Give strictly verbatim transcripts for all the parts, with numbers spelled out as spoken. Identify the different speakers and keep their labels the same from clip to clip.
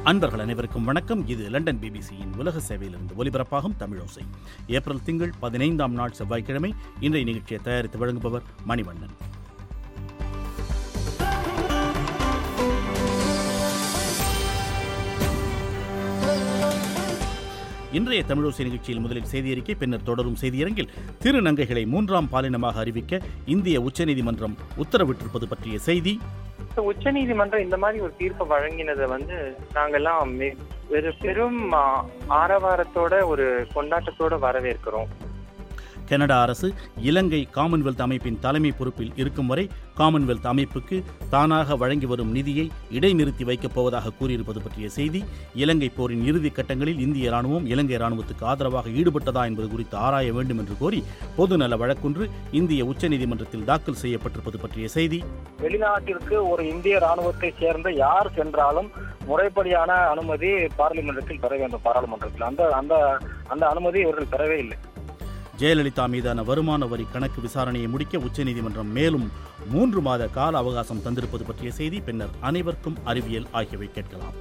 Speaker 1: அன்பர்கள் அனைவருக்கும் வணக்கம். இது லண்டன் பிபிசியின் உலக சேவையிலிருந்து ஒலிபரப்பாகும் தமிழோசை. ஏப்ரல் திங்கள் பதினைந்தாம் நாள் செவ்வாய்க்கிழமை. இன்றைய நிகழ்ச்சியை தயாரித்து வழங்குபவர் மணிவண்ணன். இன்றைய தமிழோசை நிகழ்ச்சியில் முதலில் செய்தியறிக்கை, பின்னர் தொடரும் செய்தியரங்கில் திருநங்கைகளை மூன்றாம் பாலினமாக அறிவிக்க இந்திய உச்சநீதிமன்றம் உத்தரவிட்டிருப்பது பற்றிய செய்தி.
Speaker 2: உச்சநீதிமன்றம் இந்த மாதிரி ஒரு தீர்ப்பை வழங்கினதை வந்து நாங்கெல்லாம் பெரும் ஆரவாரத்தோட ஒரு கொண்டாட்டத்தோட வரவேற்கிறோம்.
Speaker 1: கனடா அரசு இலங்கை காமன்வெல்த் அமைப்பின் தலைமை பொறுப்பில் இருக்கும் வரை காமன்வெல்த் அமைப்புக்கு தானாக வழங்கி வரும் நிதியை இடைநிறுத்தி வைக்கப் போவதாக கூறியிருப்பது பற்றிய செய்தி. இலங்கை போரின் இறுதி கட்டங்களில் இந்திய ராணுவம் இலங்கை ராணுவத்துக்கு ஆதரவாக ஈடுபட்டதா என்பது குறித்து ஆராய வேண்டும் என்று கோரி பொதுநல வழக்கொன்று இந்திய உச்சநீதிமன்றத்தில் தாக்கல் செய்யப்பட்டிருப்பது பற்றிய செய்தி.
Speaker 3: வெளிநாட்டிற்கு ஒரு இந்திய ராணுவத்தை சேர்ந்த யார் சென்றாலும் முறைப்படியான அனுமதி பார்லிமெண்டத்தில் பெற வேண்டும். பாராளுமன்றத்தில் அந்த அந்த அந்த அனுமதி இவர்கள் பெறவே இல்லை.
Speaker 1: ஜெயலலிதா மீதான வருமான வரி கணக்கு விசாரணையை முடிக்க உச்சநீதிமன்றம் மேலும் மூன்று மாத கால அவகாசம் தந்திருப்பது பற்றிய செய்தி. பின்னர் அனைவருக்கும் அறிவியல் ஆகியவை கேட்கலாம்.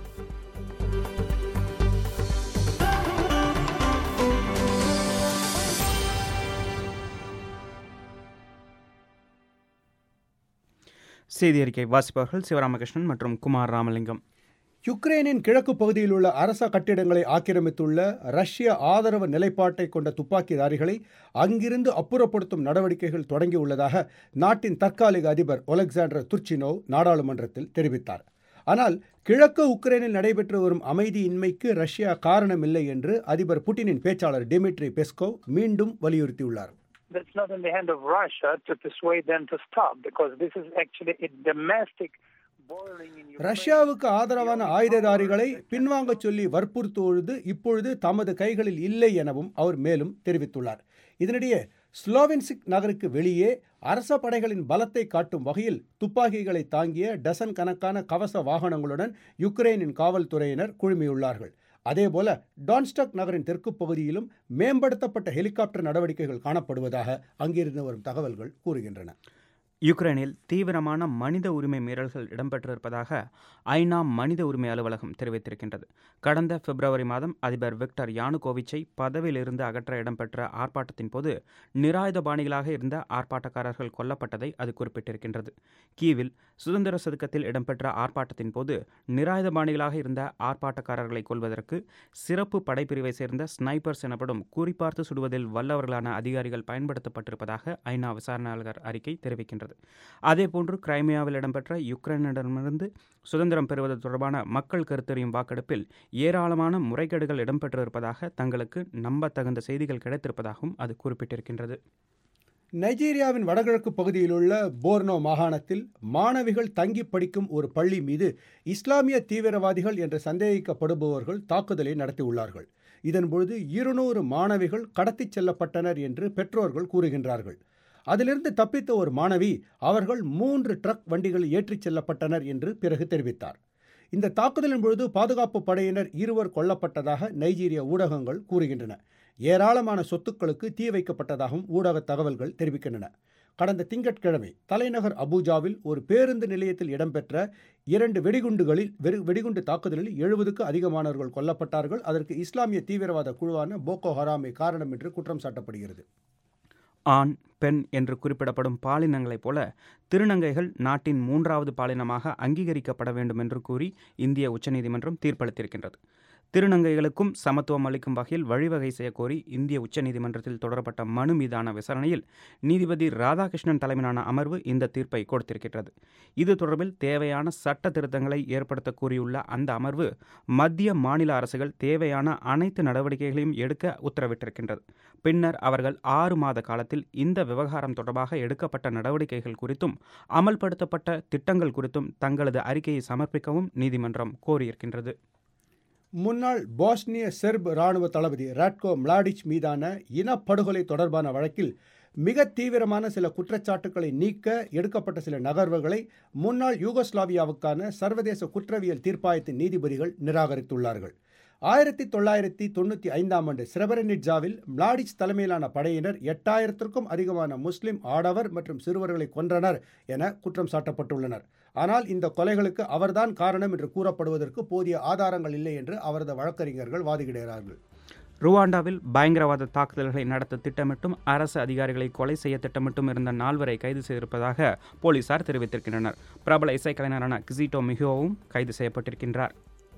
Speaker 4: செய்தி அறிக்கை வாசிப்பவர்கள் சிவராமகிருஷ்ணன் மற்றும் குமார் ராமலிங்கம்.
Speaker 5: யுக்ரைனின் கிழக்கு பகுதியில் உள்ள அரச கட்டிடங்களை ஆக்கிரமித்துள்ள ரஷ்ய ஆதரவு நிலைப்பாட்டை கொண்ட துப்பாக்கிதாரிகளை அங்கிருந்து அப்புறப்படுத்தும் நடவடிக்கைகள் தொடங்கியுள்ளதாக நாட்டின் தற்காலிக அதிபர் ஒலெக்சாண்டர் துர்ச்சினோவ் நாடாளுமன்றத்தில் தெரிவித்தார். ஆனால் கிழக்கு உக்ரைனில் நடைபெற்று வரும் அமைதியின்மைக்கு ரஷ்யா காரணமில்லை என்று அதிபர் புட்டினின் பேச்சாளர் டிமிட்ரி பெஸ்கோவ் மீண்டும் வலியுறுத்தியுள்ளார்.
Speaker 3: That's not in the hand of Russia to persuade them to stop, because this is actually a domestic.
Speaker 5: ரஷ்யாவுக்கு ஆதரவான ஆயுததாரிகளை பின்வாங்க சொல்லி வற்புறுத்துவது இப்பொழுது தமது கைகளில் இல்லை எனவும் அவர் மேலும் தெரிவித்துள்ளார். இதனிடையே ஸ்லோவின்ஸ்க் நகருக்கு வெளியே அரச படைகளின் பலத்தை காட்டும் வகையில் துப்பாக்கிகளை தாங்கிய டசன் கணக்கான கவச வாகனங்களுடன் யுக்ரைனின் காவல்துறையினர் குழுமியுள்ளார்கள். அதேபோல டான்ஸ்டக் நகரின் தெற்கு பகுதியிலும் மேம்படுத்தப்பட்ட ஹெலிகாப்டர் நடவடிக்கைகள் காணப்படுவதாக அங்கிருந்து வரும் தகவல்கள் கூறுகின்றன.
Speaker 4: யுக்ரைனில் தீவிரமான மனித உரிமை மீறல்கள் இடம்பெற்றிருப்பதாக ஐநா மனித உரிமை அலுவலகம் தெரிவித்திருக்கின்றது. கடந்த பிப்ரவரி மாதம் அதிபர் விக்டர் யானுகோவிச்சை பதவியிலிருந்து அகற்ற இடம்பெற்ற ஆர்ப்பாட்டத்தின் போது நிராயுதபாணிகளாக இருந்த ஆர்ப்பாட்டக்காரர்கள் கொல்லப்பட்டதை அது குறிப்பிட்டிருக்கின்றது. கீவில் சுதந்திர சதுக்கத்தில் இடம்பெற்ற ஆர்ப்பாட்டத்தின் போது நிராயுதபாணிகளாக இருந்த ஆர்ப்பாட்டக்காரர்களை கொல்வதற்கு சிறப்பு படைப்பிரிவை சேர்ந்த ஸ்னைப்பர்ஸ் எனப்படும் குறிப்பார்த்து சுடுவதில் வல்லவர்களான அதிகாரிகள் பயன்படுத்தப்பட்டிருப்பதாக ஐநா விசாரணையாளர் அறிக்கை தெரிவிக்கின்றது. அதேபோன்று கிரைமியாவில் இடம்பெற்ற யுக்ரைனிடமிருந்து சுதந்திரம் பெறுவது தொடர்பான மக்கள் கருத்தறியும் வாக்கெடுப்பில் ஏராளமான முறைகேடுகள் இடம்பெற்றிருப்பதாக தங்களுக்கு நம்பத்தகுந்த செய்திகள் கிடைத்திருப்பதாகவும் அது குறிப்பிட்டிருக்கின்றது.
Speaker 5: நைஜீரியாவின் வடகிழக்கு பகுதியில் உள்ள போர்னோ மாகாணத்தில் மாணவிகள் தங்கி படிக்கும் ஒரு பள்ளி மீது இஸ்லாமிய தீவிரவாதிகள் என்று சந்தேகிக்கப்படுபவர்கள் தாக்குதலை நடத்தியுள்ளார்கள். இதன்பொழுது இருநூறு மாணவிகள் கடத்திச் செல்லப்பட்டனர் என்று பெற்றோர்கள் கூறுகின்றார்கள். அதிலிருந்து தப்பித்த ஒரு மாணவி அவர்கள் மூன்று ட்ரக் வண்டிகளில் ஏற்றிச் செல்லப்பட்டனர் என்று பிறகு தெரிவித்தார். இந்த தாக்குதலின் பொழுது பாதுகாப்பு படையினர் இருவர் கொல்லப்பட்டதாக நைஜீரிய ஊடகங்கள் கூறுகின்றன. ஏராளமான சொத்துக்களுக்கு தீ வைக்கப்பட்டதாகவும் ஊடக தகவல்கள் தெரிவிக்கின்றன. கடந்த திங்கட்கிழமை தலைநகர் அபூஜாவில் ஒரு பேருந்து நிலையத்தில் இடம்பெற்ற இரண்டு வெடிகுண்டுகளில் வெடிகுண்டு தாக்குதலில் எழுபதுக்கு அதிகமானவர்கள் கொல்லப்பட்டார்கள். அதற்கு இஸ்லாமிய தீவிரவாத குழுவான போகோ ஹராமே காரணம் என்று குற்றம் சாட்டப்படுகிறது.
Speaker 4: ஆண் பெண் என்று குறிப்பிடப்படும் பாலினங்களைப் போல திருநங்கைகள் நாட்டின் மூன்றாவது பாலினமாக அங்கீகரிக்கப்பட வேண்டும் என்று கூறி இந்திய உச்சநீதிமன்றம் தீர்ப்பளித்திருக்கின்றது. திருநங்கைகளுக்கும் சமத்துவம் அளிக்கும் வகையில் வழிவகை செய்யக்கோரி இந்திய உச்சநீதிமன்றத்தில் தொடரப்பட்ட மனு மீதான விசாரணையில் நீதிபதி ராதாகிருஷ்ணன் தலைமையிலான அமர்வு இந்த தீர்ப்பை கொடுத்திருக்கிறது. இது தொடர்பில் தேவையான சட்ட திருத்தங்களை ஏற்படுத்த கூறியுள்ள அந்த அமர்வு மத்திய மாநில அரசுகள் தேவையான அனைத்து நடவடிக்கைகளையும் எடுக்க உத்தரவிட்டிருக்கின்றது. பின்னர் அவர்கள் ஆறு மாத காலத்தில் இந்த விவகாரம் தொடர்பாக எடுக்கப்பட்ட நடவடிக்கைகள் குறித்தும் அமல்படுத்தப்பட்ட திட்டங்கள் குறித்தும் தங்களது அறிக்கையை சமர்ப்பிக்கவும் நீதிமன்றம் கோரியிருக்கின்றது.
Speaker 5: முன்னாள் போஸ்னிய செர்ப் இராணுவ தளபதி ராட்கோ மிளாடிச் மீதான இனப்படுகொலை தொடர்பான வழக்கில் மிக தீவிரமான சில குற்றச்சாட்டுக்களை நீக்க எடுக்கப்பட்ட சில நகர்வுகளை முன்னாள் யூகோஸ்லாவியாவுக்கான சர்வதேச குற்றவியல் தீர்ப்பாயத்தின் நீதிபதிகள் நிராகரித்துள்ளார்கள். ஆயிரத்தி தொள்ளாயிரத்தி தொண்ணூற்றி ஐந்தாம் ஆண்டு ஸ்ரெபரெனிட்சாவில் மிளாடிச் தலைமையிலான படையினர் எட்டாயிரத்திற்கும் அதிகமான முஸ்லிம் ஆடவர் மற்றும் சிறுவர்களை கொன்றனர் என குற்றம் சாட்டப்பட்டுள்ளனர். ஆனால் இந்த கொலைகளுக்கு அவர்தான் காரணம் என்று கூறப்படுவதற்கு போதிய ஆதாரங்கள் இல்லை என்று அவரது வழக்கறிஞர்கள் வாதிடுகிறார்கள்.
Speaker 4: ருவாண்டாவில் பயங்கரவாத தாக்குதல்களை நடத்த திட்டமிட்டும் அரசு அதிகாரிகளை கொலை செய்ய திட்டமிட்டும் இருந்த நால்வரை கைது செய்திருப்பதாக போலீசார் தெரிவித்திருக்கின்றனர். பிரபல இசைக்கலைஞரான கிசிட்டோ மிஹோவும் கைது செய்யப்பட்டிருக்கின்றார்.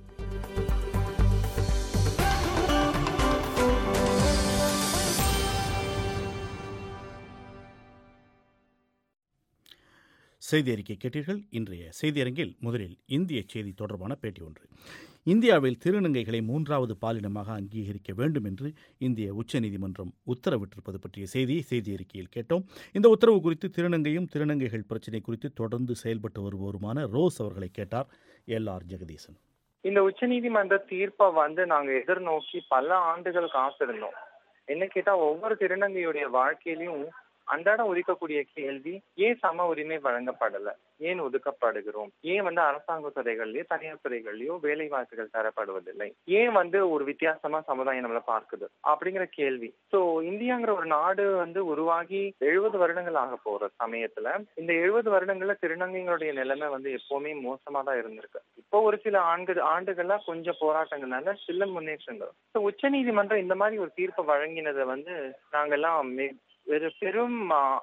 Speaker 1: செய்தி அறிக்கை கேட்டீர்கள். இன்றைய செய்தியரங்கில் முதலில் இந்திய செய்தி தொடர்பான பேட்டி ஒன்று. இந்தியாவில் திருநங்கைகளை மூன்றாவது பாலினமாக அங்கீகரிக்க வேண்டும் என்று இந்திய உச்சநீதிமன்றம் உத்தரவிட்டிருப்பது பற்றிய செய்தியை செய்தி அறிக்கையில் கேட்டோம். இந்த உத்தரவு குறித்து திருநங்கையும் திருநங்கைகள் பிரச்சினை குறித்து தொடர்ந்து செயல்பட்டு வருவோருமான ரோஸ் அவர்களை கேட்டார் எல் ஆர் ஜெகதீசன்.
Speaker 2: இந்த உச்சநீதிமன்ற தீர்ப்பை வந்து நாங்க எதிர்நோக்கி பல ஆண்டுகள் காத்திருந்தோம். என்ன கேட்டா, ஒவ்வொரு திருநங்கையுடைய வாழ்க்கையிலையும் அன்றாடம் ஒதுக்கக்கூடிய கேள்வி, ஏன் சம உரிமை வழங்கப்படல, ஏன் ஒதுக்கப்படுகிறோம், ஏன் வந்து அரசாங்க துறைகள்லயோ தனியார் துறைகள்லயோ வேலை வாய்ப்புகள் தரப்படுவதில்லை, ஏன் வந்து ஒரு வித்தியாசமா சமுதாயம் நம்மளை பார்க்குது அப்படிங்கிற கேள்வி. சோ இந்தியாங்கிற ஒரு நாடு வந்து உருவாகி எழுபது வருடங்கள் ஆக போற சமயத்துல இந்த எழுபது வருடங்கள்ல திருநங்கைகளுடைய நிலைமை வந்து எப்பவுமே மோசமா தான் இருந்திருக்கு. இப்போ ஒரு சில ஆண்டு ஆண்டுகளா கொஞ்சம் போராட்டங்கள்னால சில முன்னேற்றங்கள். ஸோ உச்ச நீதிமன்றம் இந்த மாதிரி ஒரு தீர்ப்பை வழங்கினதை வந்து நாங்கெல்லாம் ஒரு பெரும்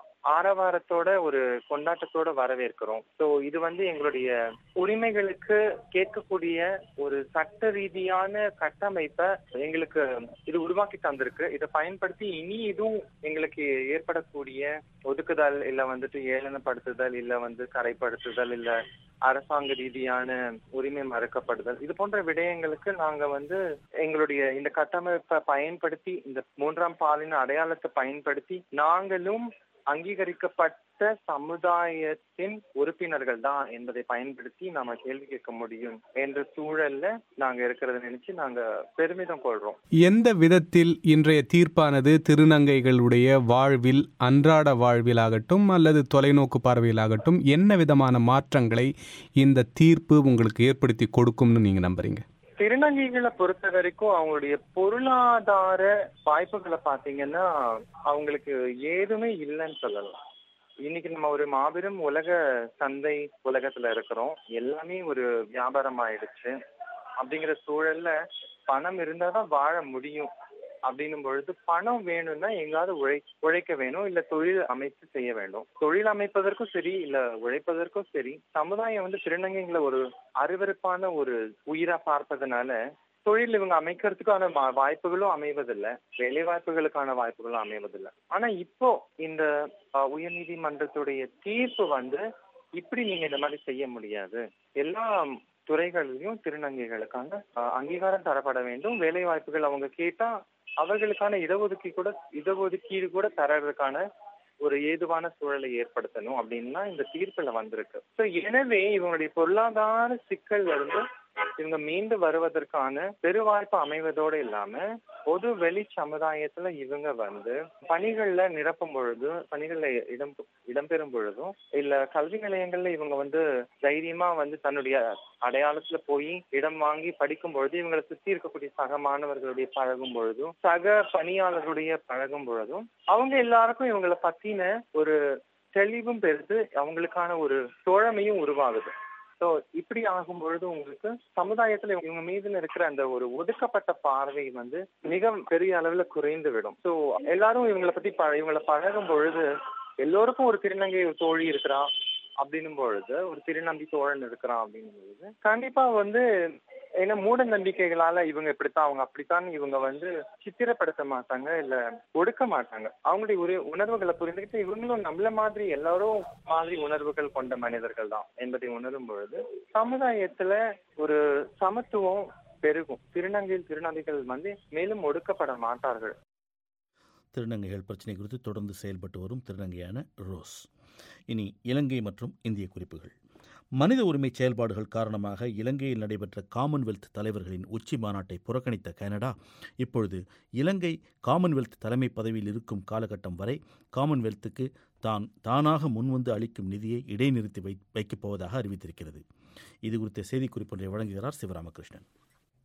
Speaker 2: ஆரவாரத்தோட ஒரு கொண்டாட்டத்தோட வரவேற்கிறோம். ஸோ இது வந்து எங்களுடைய உரிமைகளுக்கு கேட்கக்கூடிய ஒரு சட்ட ரீதியான கட்டமைப்பை எங்களுக்கு இது உருவாக்கி தந்திருக்கு. இதை பயன்படுத்தி இனி இதுவும் எங்களுக்கு ஏற்படக்கூடிய ஒதுக்குதல், இல்ல வந்துட்டு ஏளனப்படுத்துதல், இல்ல வந்து கரைப்படுத்துதல், இல்ல அரசாங்க ரீதியான உரிமை மறுக்கப்படுதல், இது போன்ற விடயங்களுக்கு நாங்க வந்து எங்களுடைய இந்த கட்டமைப்பை பயன்படுத்தி, இந்த மூன்றாம் பாலின அடையாளத்தை பயன்படுத்தி நாங்களும் அங்கீகரிக்கப்பட்ட சமுதாயத்தின் உறுப்பினர்கள் தான் என்பதை பயன்படுத்தி நாம கேள்வி கேட்க முடியும் என்ற சூழல்ல நாங்க இருக்கிறத நினைச்சு நாங்க பெருமிதம் கொள்றோம்.
Speaker 6: எந்த விதத்தில் இன்றைய தீர்ப்பானது திருநங்கைகளுடைய வாழ்வில், அன்றாட வாழ்விலாகட்டும் அல்லது தொலைநோக்கு பார்வையிலாகட்டும் என்ன விதமான மாற்றங்களை இந்த தீர்ப்பு உங்களுக்கு ஏற்படுத்தி கொடுக்கும்னு நீங்க நம்புறீங்க?
Speaker 2: திருநங்கைகளை பொறுத்த வரைக்கும் அவங்களுடைய பொருளாதார வாய்ப்புகளை பாத்தீங்கன்னா அவங்களுக்கு ஏதுமே இல்லைன்னு சொல்லலாம். இன்னைக்கு நம்ம ஒரு மாபெரும் உலக சந்தை உலகத்துல இருக்கிறோம். எல்லாமே ஒரு வியாபாரம் ஆயிடுச்சு. அப்படிங்கிற சூழல்ல பணம் இருந்தாதான் வாழ முடியும். அப்படின்னும் பொழுது பணம் வேணும்னா எங்காவது உழை உழைக்க வேணும், இல்ல தொழில் அமைத்து செய்ய வேண்டும். தொழில் அமைப்பதற்கும் சரி, இல்ல உழைப்பதற்கும் சரி, சமுதாயம் வந்து திருநங்கைகளை ஒரு அருவருப்பான ஒரு உயிரா பார்ப்பதனால தொழில் இவங்க அமைக்கிறதுக்கான வாய்ப்புகளும் அமைவதில்லை, வேலை வாய்ப்புகளுக்கான வாய்ப்புகளும் அமைவதில்லை. ஆனா இப்போ இந்த உயர் நீதிமன்றத்துடைய தீர்ப்பு வந்து இப்படி நீங்க இந்த மாதிரி செய்ய முடியாது, எல்லா துறைகளிலும் திருநங்கைகளுக்கான அங்கீகாரம் தரப்பட வேண்டும், வேலை வாய்ப்புகள் அவங்க கேட்டா அவர்களுக்கான இடஒதுக்கீடு கூட இடஒதுக்கீடு கூட தரதுக்கான ஒரு ஏதுவான சூழலை ஏற்படுத்தணும் அப்படின்னா இந்த தீர்ப்புல வந்திருக்கு. ஸோ எனவே இவங்களுடைய பொருளாதார சிக்கல் இருந்து இவங்க மீண்டு வருவதற்கான பெருவாய்ப்பு அமைவதோடு இல்லாம பொது வெளி சமுதாயத்துல இவங்க வந்து பணிகள்ல நிரப்பும் பொழுது, பணிகள்ல இடம் இடம்பெறும் பொழுதும், இல்ல கல்வி நிலையங்கள்ல இவங்க வந்து தைரியமா வந்து தன்னுடைய அடையாளத்துல போய் இடம் வாங்கி படிக்கும் பொழுது, இவங்களை சுத்தி இருக்கக்கூடிய சக மாணவர்களுடைய பழகும் பொழுதும், சக பணியாளர்களுடைய பழகும் பொழுதும் அவங்க எல்லாருக்கும் இவங்களை பத்தின ஒரு தெளிவும் பெருது, அவங்களுக்கான ஒரு தோழமையும் உருவாகுது. ஸோ இப்படி ஆகும் பொழுது உங்களுக்கு சமுதாயத்துல இவங்க மீது இருக்கிற அந்த ஒரு ஒதுக்கப்பட்ட பார்வை வந்து மிக பெரிய அளவுல குறைந்து விடும். ஸோ எல்லாரும் இவங்களை பத்தி ப இவங்களை பழகும் பொழுது எல்லோருக்கும் ஒரு திருநங்கை தோழி இருக்கிறா அப்படின்னும் பொழுது, ஒரு திருநம்பி தோழன் இருக்கிறான் அப்படின்னும் பொழுது கண்டிப்பா வந்து ஏன்னா மூட நம்பிக்கைகளால இவங்க இப்படித்தான், அவங்க அப்படித்தான் இவங்க வந்து சித்திரப்படுத்த மாட்டாங்க, இல்ல ஒடுக்க மாட்டாங்க. அவங்களுடைய ஒரு உணர்வுகளை புரிந்துக்கிட்டு இவங்களும் நம்மள மாதிரி எல்லாரும் மாதிரி உணர்வுகள் கொண்ட மனிதர்கள் தான் என்பதை உணரும் பொழுது சமுதாயத்துல ஒரு சமத்துவம் பெருகும். திருநங்கை திருநங்கைகள் வந்து மேலும் ஒடுக்கப்பட மாட்டார்கள்.
Speaker 1: திருநங்கைகள் பிரச்சினை குறித்து தொடர்ந்து செயல்பட்டு வரும் திருநங்கையான ரோஸ். இனி இலங்கை மற்றும் இந்திய குறிப்புகள். மனித உரிமை செயல்பாடுகள் காரணமாக இலங்கையில் நடைபெற்ற காமன்வெல்த் தலைவர்களின் உச்சி மாநாட்டை புறக்கணித்த கனடா இப்பொழுது இலங்கை காமன்வெல்த் தலைமை பதவியில் இருக்கும் காலகட்டம் வரை காமன்வெல்த்துக்கு தான் தானாக முன்வந்து அளிக்கும் நிதியை இடைநிறுத்தி வை வைக்கப் போவதாக அறிவித்திருக்கிறது. இது குறித்த செய்திக்குறிப்பொன்றை வழங்குகிறார் சிவராமகிருஷ்ணன்.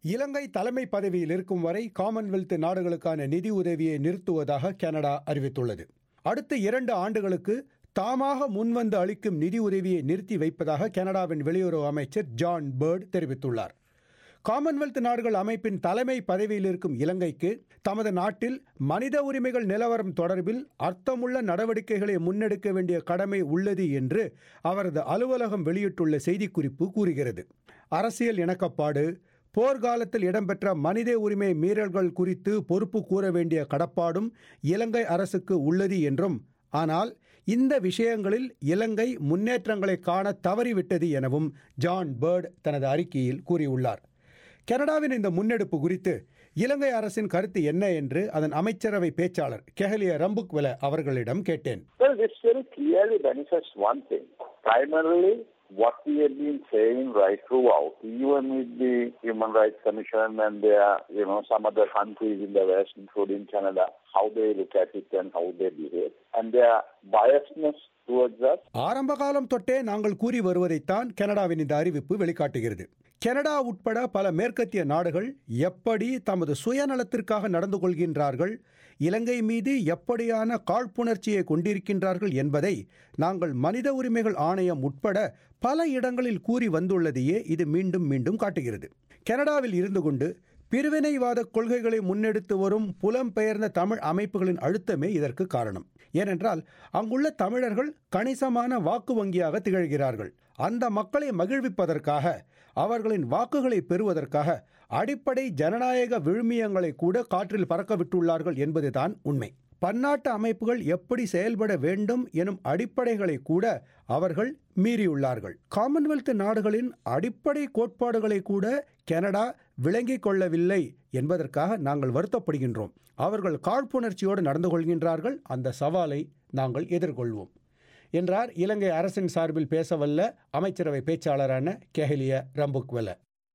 Speaker 5: இலங்கை தலைமை பதவியில் இருக்கும் வரை காமன்வெல்த் நாடுகளுக்கான நிதி உதவியை நிறுத்துவதாக கனடா அறிவித்துள்ளது. அடுத்த இரண்டு ஆண்டுகளுக்கு தாமாக முன்வந்து அளிக்கும் நிதி உதவியை நிறுத்தி வைப்பதாக கனடாவின் வெளியுறவு அமைச்சர் ஜான் பேர்ட் தெரிவித்துள்ளார். காமன்வெல்த் நாடுகள் அமைப்பின் தலைமை பதவியில் இருக்கும் இலங்கைக்கு தமது நாட்டில் மனித உரிமைகள் நிலவரம் தொடர்பில் அர்த்தமுள்ள நடவடிக்கைகளை முன்னெடுக்க வேண்டிய கடமை உள்ளது என்று அவரது அலுவலகம் வெளியிட்டுள்ள செய்திக்குறிப்பு கூறுகிறது. அரசியல் இணக்கப்பாடு, போர்க்காலத்தில் இடம்பெற்ற மனித உரிமை மீறல்கள் குறித்து பொறுப்பு கூற வேண்டிய கடப்பாடும் இலங்கை அரசுக்கு உள்ளது என்றும், ஆனால் இந்த விஷயங்களில் இலங்கை முன்னேற்றங்களை காண தவறிவிட்டது எனவும் ஜான் பேர்ட் தனது அறிக்கையில் கூறியுள்ளார். கனடாவின் இந்த முன்னெடுப்பு குறித்து இலங்கை அரசின் கருத்து என்ன என்று அதன் அமைச்சரவை பேச்சாளர் கெஹலிய ரம்புக்வெல அவர்களிடம் கேட்டேன்.
Speaker 7: Well, this very clearly manifests one thing. Primarily, what we have been saying right throughout, even with the Human Rights Commission and there, you know, some other countries in the West, including Canada, how they look at it and how they behave, and their biasness towards us.
Speaker 5: ஆரம்ப காலம் தொட்டே நாங்கள் கூறி வருவதைத்தான் கனடாவின் இந்த அறிவிப்பு வெளிக்காட்டுகிறது. Canada உட்பட பல மேற்கத்திய நாடுகள் எப்படி தமது சுயநலத்திற்காக நடந்து கொள்கின்றார்கள், இலங்கை மீது எப்படியான காழ்ப்புணர்ச்சியை கொண்டிருக்கின்றார்கள் என்பதை நாங்கள் மனித உரிமைகள் ஆணையம் உட்பட பல இடங்களில் கூறி வந்துள்ளதையே இது மீண்டும் மீண்டும் காட்டுகிறது. கனடாவில் இருந்து கொண்டு பிரிவினைவாத கொள்கைகளை முன்னெடுத்து வரும் புலம்பெயர்ந்த தமிழ் அமைப்புகளின் அழுத்தமே இதற்கு காரணம். ஏனென்றால் அங்குள்ள தமிழர்கள் கணிசமான வாக்கு வங்கியாக திகழ்கிறார்கள். அந்த மக்களை மகிழ்விப்பதற்காக, அவர்களின் வாக்குகளை பெறுவதற்காக அடிப்படை ஜனநாயக விழுமியங்களை கூட காற்றில் பறக்க விட்டுள்ளார்கள் என்பதுதான் உண்மை. பன்னாட்டு அமைப்புகள் எப்படி செயல்பட வேண்டும் எனும் அடிப்படைகளை கூட அவர்கள் மீறியுள்ளார்கள். காமன்வெல்த் நாடுகளின் அடிப்படை கோட்பாடுகளை கூட கனடா விளங்கிக் கொள்ளவில்லை என்பதற்காக நாங்கள் வருத்தப்படுகின்றோம். அவர்கள் காழ்ப்புணர்ச்சியோடு நடந்து கொள்கின்றார்கள். அந்த சவாலை நாங்கள் எதிர்கொள்வோம் என்றார் இலங்கை அரசின் சார்பில் பேசவல்ல அமைச்சரவை பேச்சாளரான கெஹலிய ரம்புக்வெல.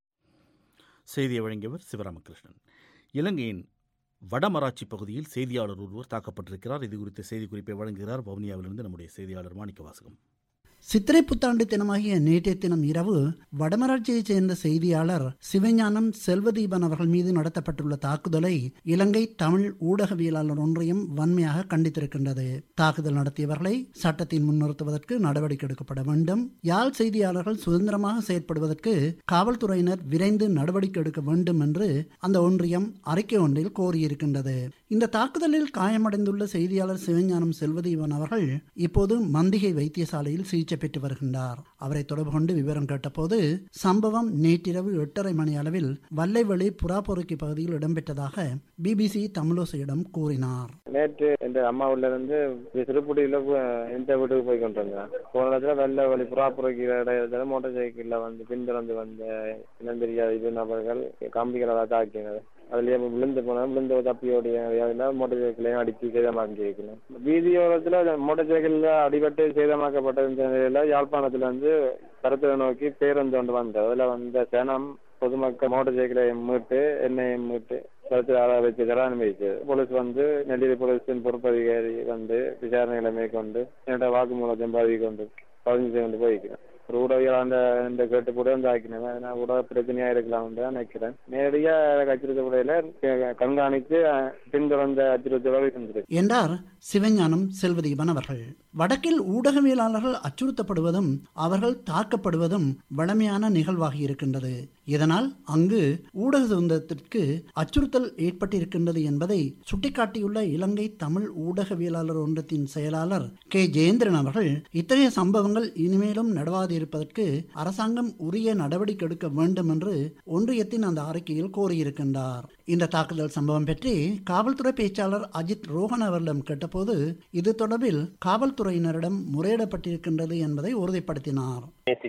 Speaker 1: செய்தியை வழங்கியவர் சிவராமகிருஷ்ணன். இலங்கையின் வடமராட்சி பகுதியில் செய்தியாளர் ஒருவர் தாக்கப்பட்டிருக்கிறார். இது குறித்த செய்திக்குறிப்பை வழங்குகிறார் வவுனியாவிலிருந்து நம்முடைய செய்தியாளர் மாணிக்கவாசகம்.
Speaker 8: சித்திரை புத்தாண்டு தினமாகிய நேற்றைய தினம் இரவு வடமராட்சியைச் சேர்ந்த செய்தியாளர் சிவஞானம் செல்வதீபன் அவர்கள் மீது நடத்தப்பட்டுள்ள தாக்குதலை இலங்கை தமிழ் ஊடகவியலாளர் ஒன்றியம் வன்மையாக கண்டித்திருக்கின்றது. தாக்குதல் நடத்தியவர்களை சட்டத்தின் முன்னிறுத்துவதற்கு நடவடிக்கை எடுக்கப்பட வேண்டும், யாழ் செய்தியாளர்கள் சுதந்திரமாக செயற்படுவதற்கு காவல்துறையினர் விரைந்து நடவடிக்கை எடுக்க வேண்டும் என்று அந்த ஒன்றியம் அறிக்கை ஒன்றில் கோரியிருக்கின்றது. இந்த தாக்குதலில் காயமடைந்துள்ள செய்தியாளர் சிவஞானம் செல்வதீபன் அவர்கள் இப்போது மந்திகை வைத்தியசாலையில் சிகிச்சை பெற்று வருகின்றார். அவரை தொடர்பு கொண்டு விவரம் கேட்டபோது சம்பவம் நேற்றிரவு எட்டரை மணி அளவில் வல்லைவெளி புறாப்பொறுக்கி பகுதியில் இடம்பெற்றதாக பிபிசி தமிழோசையிடம் கூறினார்.
Speaker 9: நேற்று என் அம்மா ஊர்ல இருந்து திருப்பூடியில இந்த வீட்டுக்கு போய் கொண்டிருந்தேன். போன இடத்துல வெள்ளவெளி புறாப்பொறுக்கிற இடத்துல மோட்டார் சைக்கிள்ல வந்து பின்தொடர்ந்து வந்த இனம் தெரியாத இது நபர்கள் கம்பிகளால் தாக்கினர். அதுலயே விழுந்து போன விழுந்து தப்பியோடைய மோட்டார் சைக்கிளையும் அடித்து சேதமாக்கியிருக்கணும். வீதியோரத்துல மோட்டார் சைக்கிள்ல அடிபட்டு சேதமாக்கப்பட்ட நிலையில யாழ்ப்பாணத்துல வந்து கருத்தை நோக்கி பேருந்து ஒன்று வந்தது. அதுல வந்த சனம் பொதுமக்கள் மோட்டார் சைக்கிளை மீட்டு எண்ணெயை மீட்டு கருத்தில் ஆள வச்சு அனுமதிச்சது. போலீஸ் வந்து நெல்லியடி போலீஸின் பொறுப்பதிகாரி வந்து விசாரணைகளை மேற்கொண்டு என்னோட வாக்குமூலத்தையும் பதிவு கொண்டு பதிவு கொண்டு போயிருக்கிறேன். ஒரு உடவியல் அந்த கேட்டு கூட வந்து ஆக்கினேன். உடவ பிரச்சனையா இருக்கலாம் தான் நினைக்கிறேன். நேரடியா அச்சுறுத்தப்படையில கண்காணித்து பின்தொடர்ந்த அச்சுறுத்தலோடு இருந்தது
Speaker 8: என்றார் சிவஞானம் செல்வதீபன் அவர்கள். வடக்கில் ஊடகவியலாளர்கள் அச்சுறுத்தப்படுவதும் அவர்கள் தாக்கப்படுவதும் வழமையான நிகழ்வாகி இருக்கின்றது. இதனால் அங்கு ஊடக சுதந்திரத்திற்கு அச்சுறுத்தல் ஏற்பட்டிருக்கின்றது என்பதை சுட்டிக்காட்டியுள்ள இலங்கை தமிழ் ஊடகவியலாளர் ஒன்றத்தின் செயலாளர் கே ஜெயேந்திரன் அவர்கள் இத்தகைய சம்பவங்கள் இனிமேலும் நடவாது இருப்பதற்கு அரசாங்கம் உரிய நடவடிக்கை எடுக்க வேண்டும் என்று ஒன்றியத்தின் அந்த அறிக்கையில் கோரியிருக்கின்றார். இந்த தாக்குதல் சம்பவம் பற்றி காவல்துறை பேச்சாளர் அஜித் ரோஹன் அவர்களிடம் கேட்டபோது இது தொடர்பில் காவல்துறையினரிடம் முறையிடப்பட்டிருக்கின்றது என்பதை உறுதிப்படுத்தினார்.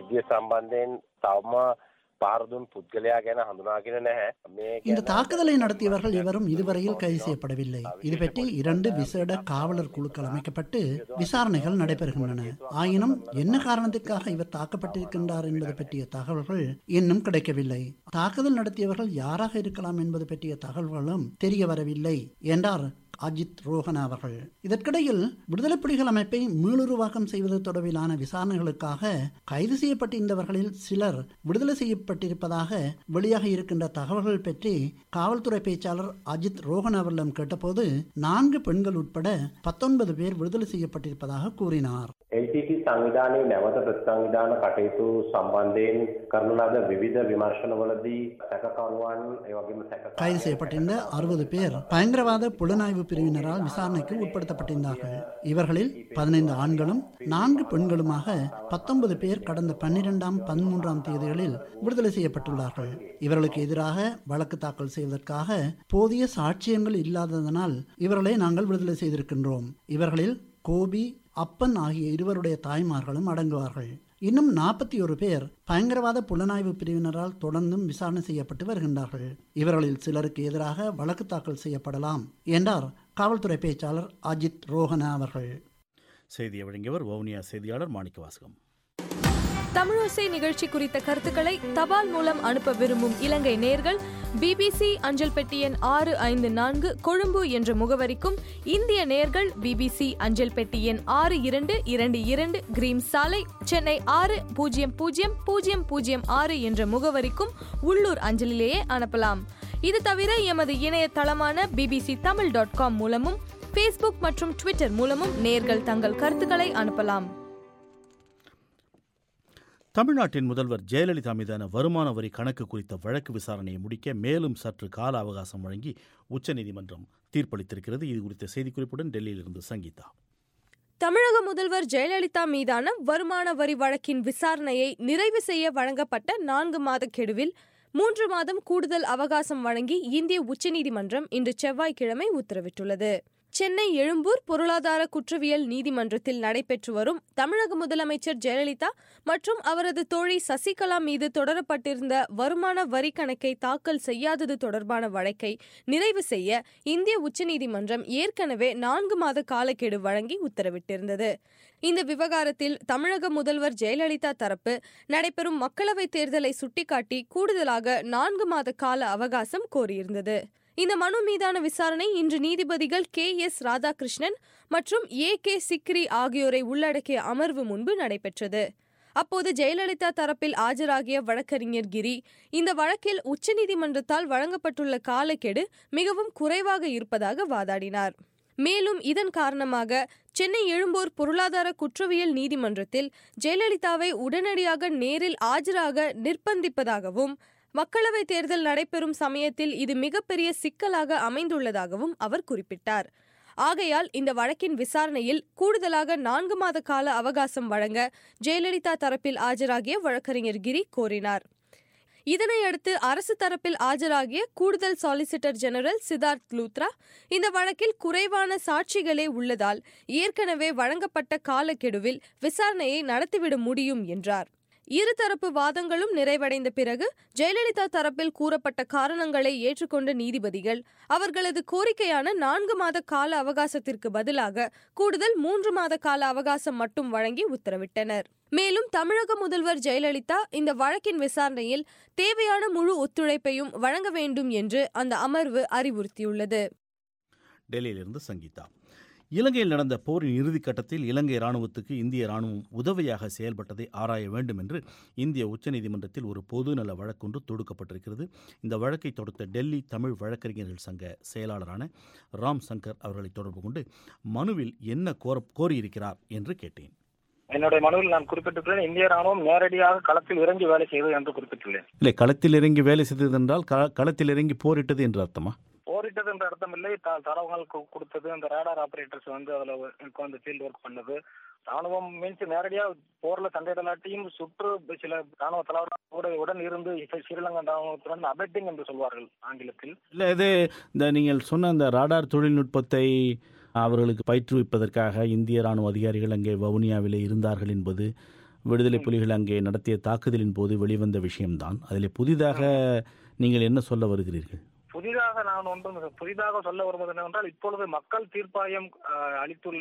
Speaker 8: இந்த தாக்குதலை நடத்தியவர்கள் எவரும் இதுவரையில் கைது செய்யப்படவில்லை. இது பற்றி இரண்டு விசேட காவலர் குழுக்கள் அமைக்கப்பட்டு விசாரணைகள் நடைபெறுகின்றன. ஆயினும் என்ன காரணத்திற்காக இவர் தாக்கப்பட்டிருக்கின்றார் என்பது பற்றிய தகவல்கள் இன்னும் கிடைக்கவில்லை. தாக்குதல் நடத்தியவர்கள் யாராக இருக்கலாம் என்பது பற்றிய தகவல்களும் தெரிய வரவில்லை என்றார் அஜித் ரோஹன அவர்கள். இதற்கிடையில் விடுதலை புலிகள் அமைப்பை மீளுருவாக்கம் செய்வது தொடர்பிலான விசாரணைகளுக்காக கைது செய்யப்பட்டிருந்தவர்களில் சிலர் விடுதலை செய்யப்பட்டிருப்பதாக வெளியாக இருக்கின்ற தகவல்கள் பற்றி காவல்துறை பேச்சாளர் அஜித் ரோஹன் அவர்களிடம் கேட்டபோது நான்கு பெண்கள் உட்பட பத்தொன்பது பேர் விடுதலை செய்யப்பட்டிருப்பதாக கூறினார்.
Speaker 10: එල්.ටී.ටී. සංවිධානයේ නැවත ප්‍රතිසංවිධාන කටයුතු සම්බන්ධයෙන් කරන ලද විවිධ විමර්ශනවලදී සැකකරුවන් ඒ වගේම සැක
Speaker 8: கைது செய்யப்பட்டிருந்த அறுபது பேர் பயங்கரவாத புலனாய்வு பிரிவினரால் விசாரணைக்கு உட்படுத்தப்பட்டிருந்தார்கள். இவர்களில் பதினைந்து ஆண்களும் நான்கு பெண்களுமாக பத்தொன்பது பேர் கடந்த பன்னிரெண்டாம் பதிமூன்றாம் தேதிகளில் விடுதலை செய்யப்பட்டுள்ளார்கள். இவர்களுக்கு எதிராக வழக்கு தாக்கல் செய்வதற்காக போதிய சாட்சியங்கள் இல்லாததனால் இவர்களை நாங்கள் விடுதலை செய்திருக்கின்றோம். இவர்களில் கோபி, அப்பன் ஆகிய இருவருடைய தாய்மார்களும் அடங்குவார்கள். இன்னும் நாற்பத்தி ஒரு பேர் பயங்கரவாத புலனாய்வு பிரிவினரால் தொடர்ந்தும் விசாரணை செய்யப்பட்டு வருகின்றார்கள். இவர்களில் சிலருக்கு எதிராக வழக்கு தாக்கல் செய்யப்படலாம் என்றார் காவல்துறை பேச்சாளர் அஜித் ரோஹன அவர்கள்.
Speaker 1: செய்தியை வழங்கியவர் வவுனியா செய்தியாளர் மாணிக்கவாசகம்.
Speaker 11: தமிழோசை நிகழ்ச்சி குறித்த கருத்துக்களை தபால் மூலம் அனுப்ப விரும்பும் இலங்கை நேயர்கள் பிபிசி அஞ்சல் பெட்டி எண் ஆறு ஐந்து நான்கு கொழும்பு என்ற முகவரிக்கும், இந்திய நேயர்கள் பிபிசி அஞ்சல் பெட்டி எண் ஆறு இரண்டு இரண்டு இரண்டு கிரீம் சாலை, சென்னை ஆறு பூஜ்ஜியம் பூஜ்ஜியம் பூஜ்ஜியம் பூஜ்ஜியம் ஆறு என்ற முகவரிக்கும் உள்ளூர் அஞ்சலிலேயே அனுப்பலாம். இது தவிர எமது இணையதளமான பிபிசி தமிழ் டாட் காம் மூலமும் ஃபேஸ்புக் மற்றும் ட்விட்டர் மூலமும் நேயர்கள் தங்கள் கருத்துக்களை அனுப்பலாம்.
Speaker 1: தமிழ்நாட்டின் முதல்வர் ஜெயலலிதா மீதான வருமான வரி கணக்கு குறித்த வழக்கு விசாரணையை முடிக்க மேலும் சற்று கால அவகாசம் வழங்கி உச்சநீதிமன்றம் தீர்ப்பளித்திருக்கிறது. இது குறித்த செய்திக்குறிப்புடன் டெல்லியிலிருந்து சங்கீதா.
Speaker 11: தமிழக முதல்வர் ஜெயலலிதா மீதான வருமான வரி வழக்கின் விசாரணையை நிறைவு செய்ய வழங்கப்பட்ட நான்கு மாத கெடுவில் மூன்று மாதம் கூடுதல் அவகாசம் வழங்கி இந்திய உச்சநீதிமன்றம் இன்று செவ்வாய்க்கிழமை உத்தரவிட்டுள்ளது. சென்னை எழும்பூர் பொருளாதார குற்றவியல் நீதிமன்றத்தில் நடைபெற்று வரும் தமிழக முதலமைச்சர் ஜெயலலிதா மற்றும் அவரது தோழி சசிகலா மீது தொடரப்பட்டிருந்த வருமான வரி கணக்கை தாக்கல் செய்யாதது தொடர்பான வழக்கை நிறைவு செய்ய இந்திய உச்சநீதிமன்றம் ஏற்கனவே நான்கு மாத காலக்கெடு வழங்கி உத்தரவிட்டிருந்தது. இந்த விவகாரத்தில் தமிழக முதல்வர் ஜெயலலிதா தரப்பு நடைபெறும் மக்களவைத் தேர்தலை சுட்டிக்காட்டி கூடுதலாக நான்கு மாத கால அவகாசம் கோரியிருந்தது. இந்த மனு மீதான விசாரணை இன்று நீதிபதிகள் கே எஸ் ராதாகிருஷ்ணன் மற்றும் ஏ கே சிக்ரி ஆகியோரை உள்ளடக்கிய அமர்வு முன்பு நடைபெற்றது. அப்போது ஜெயலலிதா தரப்பில் ஆஜராகிய வழக்கறிஞர் கிரி இந்த வழக்கில் உச்சநீதிமன்றத்தால் வழங்கப்பட்டுள்ள காலக்கெடு மிகவும் குறைவாக இருப்பதாக வாதாடினார். மேலும் இதன் காரணமாக சென்னை எழும்பூர் பொருளாதார குற்றவியல் நீதிமன்றத்தில் ஜெயலலிதாவை உடனடியாக நேரில் ஆஜராக நிர்பந்திப்பதாகவும் மக்களவைத் தேர்தல் நடைபெறும் சமயத்தில் இது மிகப்பெரிய சிக்கலாக அமைந்துள்ளதாகவும் அவர் குறிப்பிட்டார். ஆகையால் இந்த வழக்கின் விசாரணையில் கூடுதலாக நான்கு மாத கால அவகாசம் வழங்க ஜெயலலிதா தரப்பில் ஆஜராகிய வழக்கறிஞர் கிரி கோரினார். இதனையடுத்து அரசு தரப்பில் ஆஜராகிய கூடுதல் சாலிசிட்டர் ஜெனரல் சித்தார்த் லூத்ரா இந்த வழக்கில் குறைவான சாட்சிகளே உள்ளதால் ஏற்கனவே வழங்கப்பட்ட காலக்கெடுவில் விசாரணையை நடத்திவிட முடியும் என்றார். இருதரப்பு வாதங்களும் நிறைவடைந்த பிறகு ஜெயலலிதா தரப்பில் கூறப்பட்ட காரணங்களை ஏற்றுக்கொண்ட நீதிபதிகள் அவர்களது கோரிக்கையான நான்கு மாத கால அவகாசத்திற்கு பதிலாக கூடுதல் மூன்று மாத கால அவகாசம் மட்டும் வழங்கி உத்தரவிட்டனர். மேலும் தமிழக முதல்வர் ஜெயலலிதா இந்த வழக்கின் விசாரணையில் தேவையான முழு ஒத்துழைப்பையும் வழங்க வேண்டும் என்று அந்த அமர்வு அறிவுறுத்தியுள்ளது.
Speaker 1: டெல்லியிலிருந்து சங்கீதா. இலங்கையில் நடந்த போரின் இறுதிக்கட்டத்தில் இலங்கை இராணுவத்துக்கு இந்திய இராணுவம் உதவியாக செயல்பட்டதை ஆராய வேண்டும் என்று இந்திய உச்சநீதிமன்றத்தில் ஒரு பொதுநல வழக்கொன்று தொடுக்கப்பட்டிருக்கிறது. இந்த வழக்கை தொடுத்த டெல்லி தமிழ் வழக்கறிஞர்கள் சங்க செயலாளரான ராம் சங்கர் அவர்களை தொடர்பு கொண்டு மனுவில் என்ன கோர கோரியிருக்கிறார் என்று கேட்டேன்.
Speaker 3: என்னுடைய மனுவில் நான் குறிப்பிட்டுள்ளேன், இந்திய ராணுவம் நேரடியாக களத்தில் இறங்கி வேலை செய்தது என்று குறிப்பிட்டுள்ளேன்.
Speaker 1: இல்லை, களத்தில் இறங்கி வேலை செய்தது என்றால் களத்தில் இறங்கி போரிட்டது என்று அர்த்தமா?
Speaker 3: போரிட்டது என்ற அர்த்தம் இல்லை. தரவுகள் கொடுத்தது, அந்த ரேடார் ஆபரேட்டர்ஸ் வந்து அதுல உட்கார்ந்து ஃபீல்ட் ஒர்க் பண்ணது. ராணுவம் மீன்ஸ் நேரடியா போர்ல சண்டையிடலாட்டியும் சுற்று சில ராணுவ தலைவர்களோட உடன் இருந்து ஸ்ரீலங்கா ராணுவத்துடன் அபெட்டிங் என்று சொல்வார்கள் ஆங்கிலத்தில்.
Speaker 1: இல்லை, இது இந்த நீங்கள் சொன்ன அந்த ராடார் தொழில்நுட்பத்தை அவர்களுக்கு பயிற்றுவிப்பதற்காக இந்திய ராணுவ அதிகாரிகள் அங்கே வவுனியாவிலே இருந்தார்கள் என்பது விடுதலை புலிகள் அங்கே நடத்திய தாக்குதலின் போது வெளிவந்த விஷயம்தான். அதில் புதிதாக நீங்கள் என்ன சொல்ல வருகிறீர்கள்?
Speaker 3: புதிதாக நான் ஒன்றும் புதிதாக சொல்ல வருவது என்னவென்றால், இப்பொழுது மக்கள் தீர்ப்பாயம் அளித்துள்ள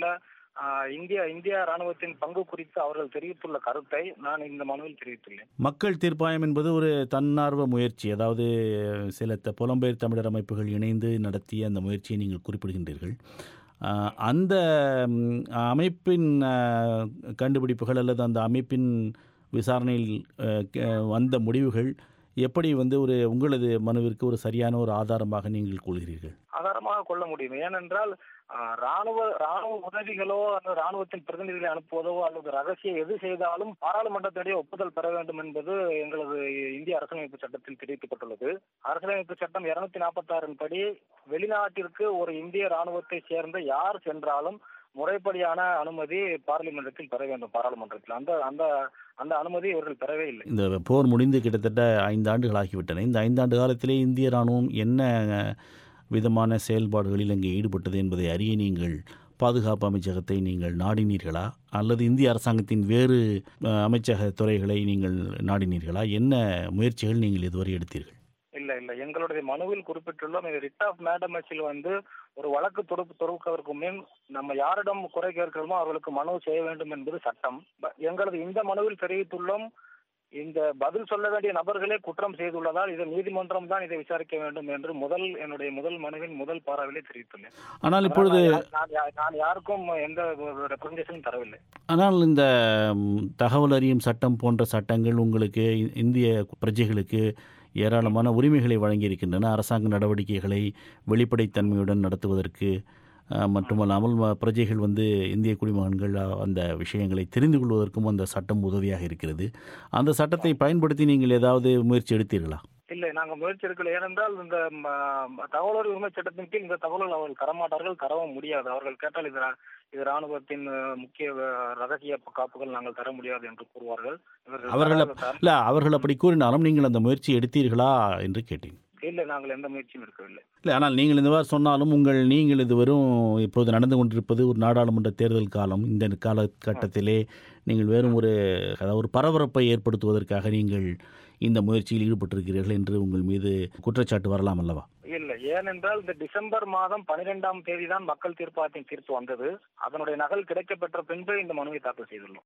Speaker 3: இந்திய இந்திய ராணுவத்தின் பங்கு குறித்து அவர்கள் தெரிவித்துள்ள கருத்தை நான் இந்த மனுவில் தெரிவித்துள்ளேன்.
Speaker 1: மக்கள் தீர்ப்பாயம் என்பது ஒரு தன்னார்வ முயற்சி, அதாவது சில த- புலம்பெயர் தமிழர் அமைப்புகள் இணைந்து நடத்திய அந்த முயற்சியை நீங்கள் குறிப்பிடுகின்றீர்கள். ஆஹ், அந்த ம், அமைப்பின் ஆஹ், கண்டுபிடிப்புகள் அல்லது அந்த அமைப்பின் விசாரணையில் ஆஹ், க- வந்த முடிவுகள் எப்படி வந்து ஒரு உங்களது மனுவிற்கு ஒரு சரியான ஒரு ஆதாரமாக நீங்கள் கொள்கிறீர்கள்?
Speaker 3: ஆதாரமாக கொள்ள முடியும். ஏனென்றால் ஆஹ், ராணுவ ராணுவ உதவிகளோ அல்லது ராணுவத்தின் பிரதிநிதிகளை அனுப்புவதோ அல்லது ரகசிய எது செய்தாலும் பாராளுமன்றத்திடையே ஒப்புதல் பெற வேண்டும் என்பது எங்களது இந்திய அரசியலமைப்பு சட்டத்தில் தெரிவிக்கப்பட்டுள்ளது. அரசியலமைப்பு சட்டம் இருநூத்தி நாற்பத்தி ஆறின் படி வெளிநாட்டிற்கு ஒரு இந்திய ராணுவத்தை சேர்ந்த யார் சென்றாலும் முறைப்படியான அனுமதி பார்லிமெண்டத்தில் பெற வேண்டும். பாராளுமன்றத்தில் அந்த அந்த அந்த அனுமதி இவர்கள் பெறவே இல்லை.
Speaker 1: இந்த போர் முடிந்து கிட்டத்தட்ட ஐந்து ஆண்டுகள் ஆகிவிட்டன. இந்த ஐந்தாண்டு காலத்திலே இந்திய ராணுவம் என்ன அஹ், விதமான செயல்பாடுகளில் அங்கே ஈடுபட்டது என்பதை அறிய நீங்கள் பாதுகாப்பு அமைச்சகத்தை நீங்கள் நாடினீர்களா அல்லது இந்திய அரசாங்கத்தின் வேறு அஹ், அமைச்சக துறைகளை நீங்கள் நாடினீர்களா? என்ன முயற்சிகள் நீங்கள் இதுவரை எடுத்தீர்கள்?
Speaker 3: இல்ல இல்ல எங்களுடைய மனுவில் குறிப்பிட்டுள்ளோம். இது ரிட் ஆஃப் மேடமஸில் வந்து ஒரு வழக்கு தொடுப்பு தொடுப்பதற்கு முன் நம்ம யாரிடம் குறை கேட்கிறோமோ அவர்களுக்கு மனு செய்ய வேண்டும் என்பது சட்டம். ப- எங்களது இந்த மனுவில் தெரிவித்துள்ளோம், இந்த பதில் சொல்ல வேண்டிய நபர்களே குற்றம் செய்துள்ளதால் இது நீதிமன்றம் தான் இதை விசாரிக்க வேண்டும் என்று முதல் என்னுடைய முதல் மனுவின் முதல் பாராவிலே தெரிவித்துள்ளேன்.
Speaker 1: ஆனால் இப்பொழுது
Speaker 3: நான் நான் யா- நான் யாருக்கும் எந்த ரெப்ரசன்டேஷனும் தரவில்லை.
Speaker 1: ஆனால் இந்த ம், தகவல் அறியும் சட்டம் போன்ற சட்டங்கள் உங்களுக்கு இ- இந்திய பிரஜைகளுக்கு ஏராளமான உரிமைகளை வழங்கியிருக்கின்றன. அரசாங்க நடவடிக்கைகளை வெளிப்படைத்தன்மையுடன் நடத்துவதற்கு அஹ், மட்டுமல்லாமல் ம- பிரஜைகள் வந்து இந்திய குடிமகன்கள் அஹ், அந்த விஷயங்களை தெரிந்து கொள்வதற்கும் அந்த சட்டம் உதவியாக இருக்கிறது. அந்த சட்டத்தை பயன்படுத்தி நீங்கள் ஏதாவது முயற்சி எடுத்தீர்களா?
Speaker 3: இல்லை, நாங்க முயற்சி எடுக்கல. ஏனென்றால் இந்த ம, தகவல் உரிமை சட்டத்தின் கீழ் இந்த தகவல்கள் அவர்கள் தரமாட்டார்கள், தரவும் முடியாது. அவர்கள் கேட்டால் இது ரா- இது ராணுவத்தின் அஹ், முக்கிய அஹ், ரகசிய காப்புகள் நாங்கள் தர முடியாது என்று கூறுவார்கள். இவர்கள்
Speaker 1: அவர்கள்
Speaker 3: தர- தர-
Speaker 1: இல்லை, அவர்கள் அப்படி கூறினாலும் நீங்கள் அந்த முயற்சி எடுத்தீர்களா என்று கேட்டேன்.
Speaker 3: இல்லை, நாங்கள் எந்த முயற்சியும் எடுக்கவில்லை.
Speaker 1: இல்லை, ஆனால் நீங்கள் இந்த மாதிரி சொன்னாலும் உங்கள் நீங்கள் இது வெறும் இப்போது நடந்து கொண்டிருப்பது ஒரு நாடாளுமன்ற தேர்தல் காலம். இந்த காலகட்டத்திலே நீங்கள் வெறும் ஒரு அதாவது ஒரு பரபரப்பை ஏற்படுத்துவதற்காக நீங்கள் இந்த முயற்சியில் ஈடுபட்டிருக்கிறீர்கள் என்று உங்கள் மீது குற்றச்சாட்டு வரலாம் அல்லவா?
Speaker 3: இல்லை, ஏனென்றால் இந்த டிசம்பர் மாதம் பனிரெண்டாம் தேதி தான் மக்கள் தீர்ப்பாயத்தின் தீர்ப்பு வந்தது. அதனுடைய நகல் கிடைக்கப்பெற்ற பின்பு இந்த மனுவை தாக்கல் செய்துள்ளோம்.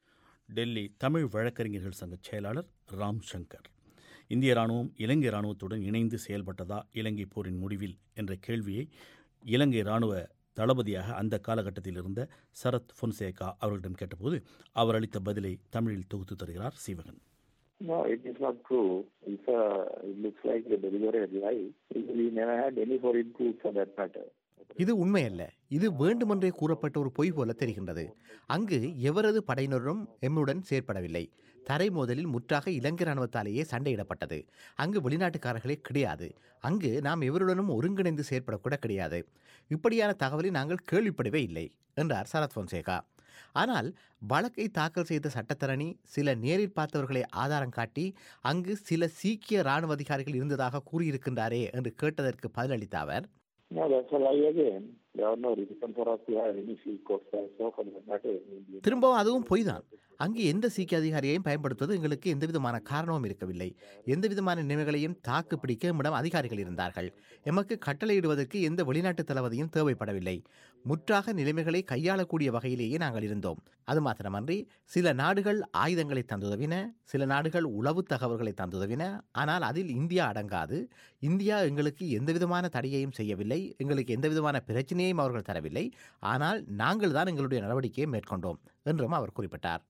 Speaker 1: டெல்லி தமிழ் வழக்கறிஞர்கள் சங்க செயலாளர் ராம் சங்கர். இந்திய ராணுவம் இலங்கை ராணுவத்துடன் இணைந்து செயல்பட்டதா இலங்கை போரின் முடிவில் என்ற கேள்வியை இலங்கை ராணுவ தளபதியாக அந்த காலகட்டத்தில் இருந்த சரத் பொன்சேகா அவர்களிடம் கேட்டபோது அவர் அளித்த பதிலை தமிழில் தொகுத்து தருகிறார் Seevagan.
Speaker 7: No, it is not true. It's a, it looks like a deliberate lie. We never had any foreign troops for that matter.
Speaker 12: இது உண்மையல்ல. இது வேண்டுமென்றே கூறப்பட்ட ஒரு பொய் போல தெரிகின்றது. அங்கு எவரது படையினரும் எம்முடன் செயற்படவில்லை. தரை மோதலில் முற்றாக இலங்கை ராணுவத்தாலேயே சண்டையிடப்பட்டது. அங்கு வெளிநாட்டுக்காரர்களே கிடையாது. அங்கு நாம் எவருடனும் ஒருங்கிணைந்து செயற்படக்கூட கிடையாது. இப்படியான தகவலை நாங்கள் கேள்விப்படவே இல்லை என்றார் சரத் பொன்சேகா. ஆனால் வழக்கை தாக்கல் செய்த சட்டத்தரணி சில நேரில் பார்த்தவர்களை ஆதாரம் காட்டி அங்கு சில சீக்கிய இராணுவ அதிகாரிகள் இருந்ததாக கூறியிருக்கின்றாரே என்று கேட்டதற்கு பதிலளித்த அவர்,
Speaker 7: No, that's a lie again. There are no reason for us to have any field courts also for that matter.
Speaker 12: திரும்பவும் அதுவும் பொய்தான். அங்கு எந்த சீக்கிய அதிகாரியையும் பயன்படுத்துவது எங்களுக்கு எந்த விதமான காரணமும் இருக்கவில்லை. எந்த விதமான நினைவுகளையும் தாக்கு பிடிக்க நம்மிடம் அதிகாரிகள் இருந்தார்கள். எமக்கு கட்டளையிடுவதற்கு எந்த வெளிநாட்டு தளபதியும் தேவைப்படவில்லை. முற்றாக நிலைமைகளை கையாளக்கூடிய வகையிலேயே நாங்கள் இருந்தோம். அது மாத்திரமன்றி சில நாடுகள் ஆயுதங்களை தந்துதவின, சில நாடுகள் உளவு தகவல்களை தந்துதவின. ஆனால் அதில் இந்தியா அடங்காது. இந்தியா எங்களுக்கு எந்த விதமான தடையையும் செய்யவில்லை. எங்களுக்கு எந்த விதமான பிரச்சனையையும் அவர்கள் தரவில்லை. ஆனால் நாங்கள் தான் எங்களுடைய நடவடிக்கையை மேற்கொண்டோம் என்றும் அவர் குறிப்பிட்டார்.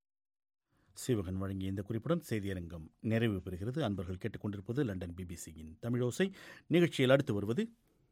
Speaker 1: சீவகன் வழங்கிய இந்த குறிப்புடன் செய்தியரங்கம் நிறைவு பெறுகிறது. அன்பர்கள் கேட்டுக்கொண்டிருப்பது லண்டன் பிபிசியின் தமிழோசை. நிகழ்ச்சியில் அடுத்து வருவது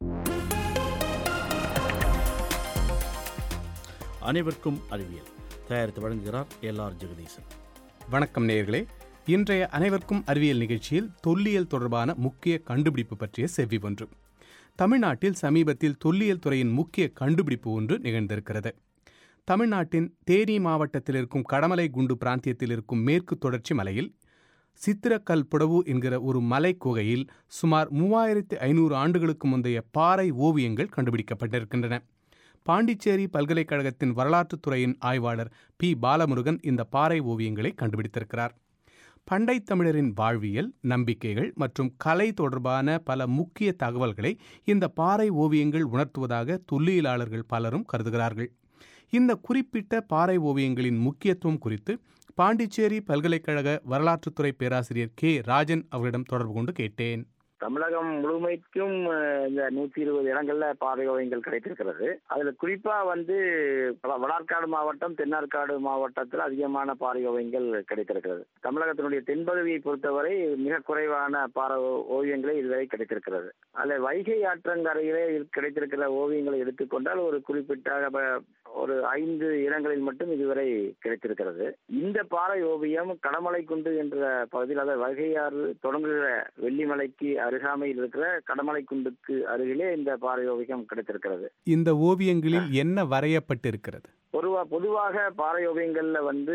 Speaker 1: அனைவருக்கும் அறிவியல். தயாரித்து வழங்குகிறார் எல் ஆர் ஜெகதீசன்.
Speaker 6: வணக்கம் நேயர்களே. இன்றைய அனைவருக்கும் அறிவியல் நிகழ்ச்சியில் தொல்லியல் தொடர்பான முக்கிய கண்டுபிடிப்பு பற்றிய செவ்வி ஒன்று. தமிழ்நாட்டில் சமீபத்தில் தொல்லியல் துறையின் முக்கிய கண்டுபிடிப்பு ஒன்று நிகழ்ந்திருக்கிறது. தமிழ்நாட்டின் தேனி மாவட்டத்தில் இருக்கும் கடமலை குண்டு பிராந்தியத்தில் இருக்கும் மேற்கு தொடர்ச்சி மலையில் சித்திரக்கல் புடவு என்கிற ஒரு மலை குகையில் சுமார் மூவாயிரத்தி ஐநூறு ஆண்டுகளுக்கு முந்தைய பாறை ஓவியங்கள் கண்டுபிடிக்கப்பட்டிருக்கின்றன. பாண்டிச்சேரி பல்கலைக்கழகத்தின் வரலாற்றுத் துறையின் ஆய்வாளர் பி பாலமுருகன் இந்த பாறை ஓவியங்களை கண்டுபிடித்திருக்கிறார். பண்டை தமிழரின் வாழ்வியல், நம்பிக்கைகள் மற்றும் கலை தொடர்பான பல முக்கிய தகவல்களை இந்த பாறை ஓவியங்கள் உணர்த்துவதாக தொல்லியலாளர்கள் பலரும் கருதுகிறார்கள். இந்த குறிப்பிட்ட பாறை ஓவியங்களின் முக்கியத்துவம் குறித்து பாண்டிச்சேரி பல்கலைக்கழக வரலாற்றுத்துறை பேராசிரியர் கே ராஜன் அவரிடம் தொடர்பு கொண்டு கேட்டேன்.
Speaker 3: தமிழகம் முழுமைக்கும் இந்த நூத்தி இருபது இடங்கள்ல பாறை ஓவியங்கள் கிடைத்திருக்கிறது. அதுல குறிப்பா வந்து வடார்காடு மாவட்டம், தென்னார்காடு மாவட்டத்தில் அதிகமான பாறை ஓவியங்கள் கிடைத்திருக்கிறது. தமிழகத்தினுடைய தென்பகுதியை பொறுத்தவரை மிக குறைவான பாறை ஓவியங்களே இதுவரை கிடைத்திருக்கிறது. அதில் வைகை ஆற்றங்கரையிலே கிடைத்திருக்கிற ஓவியங்களை எடுத்துக்கொண்டால் ஒரு குறிப்பிட்ட ஒரு ஐந்து இடங்களில் மட்டும் இதுவரை கிடைத்திருக்கிறது. இந்த பாறை ஓவியம் கடமலைக்குண்டு என்ற பகுதியில், அதாவது வைகையாறு தொடங்குகிற வெள்ளிமலைக்கு அருகாமையில் இருக்கிற கடமலைக்குண்டுக்கு அருகிலே இந்த பாறை ஓவியம் கிடைத்திருக்கிறது.
Speaker 6: இந்த ஓவியங்களில் என்ன வரையப்பட்டிருக்கிறது?
Speaker 3: பொதுவா பொதுவாக பாறை ஓவியங்கள்ல வந்து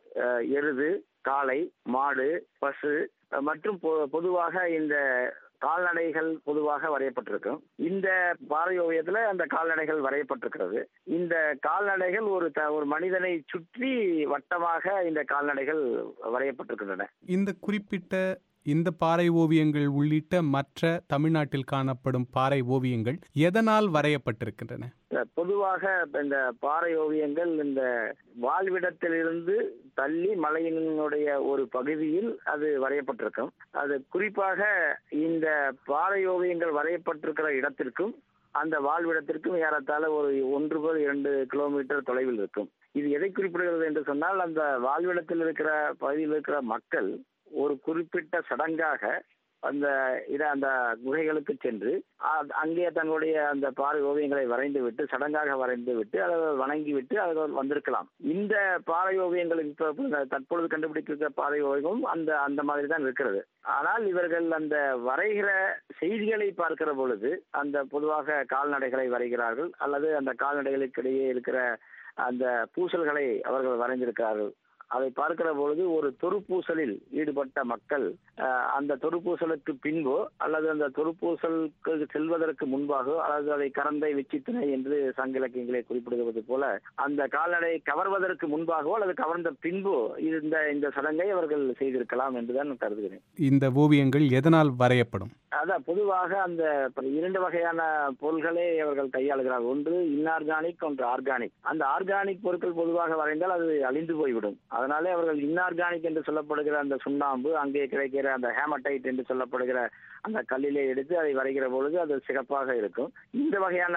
Speaker 3: எருது, காளை, மாடு, பசு மற்றும் பொதுவாக இந்த கால்நடைகள் பொதுவாக வரையப்பட்டிருக்கும். இந்த பாறை ஓவியத்துல அந்த கால்நடைகள் வரையப்பட்டிருக்கிறது. இந்த கால்நடைகள் ஒரு ஒரு மனிதனை சுற்றி வட்டமாக இந்த கால்நடைகள் வரையப்பட்டிருக்கின்றன.
Speaker 6: இந்த குறிப்பிட்ட இந்த பாறை ஓவியங்கள் உள்ளிட்ட மற்ற தமிழ்நாட்டில் காணப்படும் பாறை ஓவியங்கள் எதனால் வரையப்பட்டிருக்கின்றன?
Speaker 3: பொதுவாக இந்த பாறை ஓவியங்கள் இந்த வாழ்விடத்திலிருந்து தள்ளி மலையினுடைய ஒரு பகுதியில் அது வரையப்பட்டிருக்கும். அது குறிப்பாக இந்த பாறை ஓவியங்கள் வரையப்பட்டிருக்கிற இடத்திற்கும் அந்த வாழ்விடத்திற்கும் ஏறத்தாழ ஒரு ஒன்று முதல் இரண்டு கிலோமீட்டர் தொலைவில் இருக்கும். இது எதை குறிப்பிடுகிறது என்று சொன்னால், அந்த வாழ்விடத்தில் இருக்கிற பகுதியில் இருக்கிற மக்கள் ஒரு குறிப்பிட்ட சடங்காக அந்த இட அந்த குகைகளுக்கு சென்று அங்கே தங்களுடைய அந்த பாறை ஓவியங்களை வரைந்து விட்டு சடங்காக வரைந்து விட்டு அதை வணங்கி விட்டு அவர்கள் வந்திருக்கலாம். இந்த பாறை ஓவியங்கள் தற்பொழுது கண்டுபிடிக்கிற பாறை ஓவியமும் அந்த அந்த மாதிரி தான் இருக்கிறது. ஆனால் இவர்கள் அந்த வரைகிற செய்திகளை பார்க்கிற பொழுது அந்த பொதுவாக கால்நடைகளை வரைகிறார்கள், அல்லது அந்த கால்நடைகளுக்கிடையே இருக்கிற அந்த பூசல்களை அவர்கள் வரைந்திருக்கிறார்கள். அதை பார்க்கிற பொழுது ஒரு தொறுப்பூசலில் ஈடுபட்ட மக்கள் அந்த தொறுப்பூசலுக்கு பின்போ அல்லது அந்த தொறுப்பூசலுக்கு செல்வதற்கு முன்பாகவோ, அல்லது அதை கறந்தை வெச்சித்தினை என்று சங்க இலக்கியங்களை குறிப்பிடுவது போல அந்த கால்நடை கவர்வதற்கு முன்பாகவோ அல்லது கவர்ந்த பின்போ இந்த இந்த சடங்கை அவர்கள் செய்திருக்கலாம் என்றுதான் கருதுகிறேன்.
Speaker 6: இந்த ஓவியங்கள் எதனால் வரையப்படும்?
Speaker 3: அதான் பொதுவாக அந்த இரண்டு வகையான பொருள்களை அவர்கள் கையாளுகிறார்கள். ஒன்று இன்ஆர்கானிக், ஒன்று ஆர்கானிக். அந்த ஆர்கானிக் பொருட்கள் பொதுவாக வரைந்தால் அது அழிந்து போய்விடும். அதனாலே அவர்கள் இன்ஆர்கானிக் என்று சொல்லப்படுகிற அந்த சுண்ணாம்பு, அங்கே கிடைக்கிற அந்த ஹேமடைட் என்று சொல்லப்படுகிற அந்த கல்லிலே எடுத்து அதை வரைகிற பொழுது அது சிறப்பாக இருக்கும். இந்த வகையான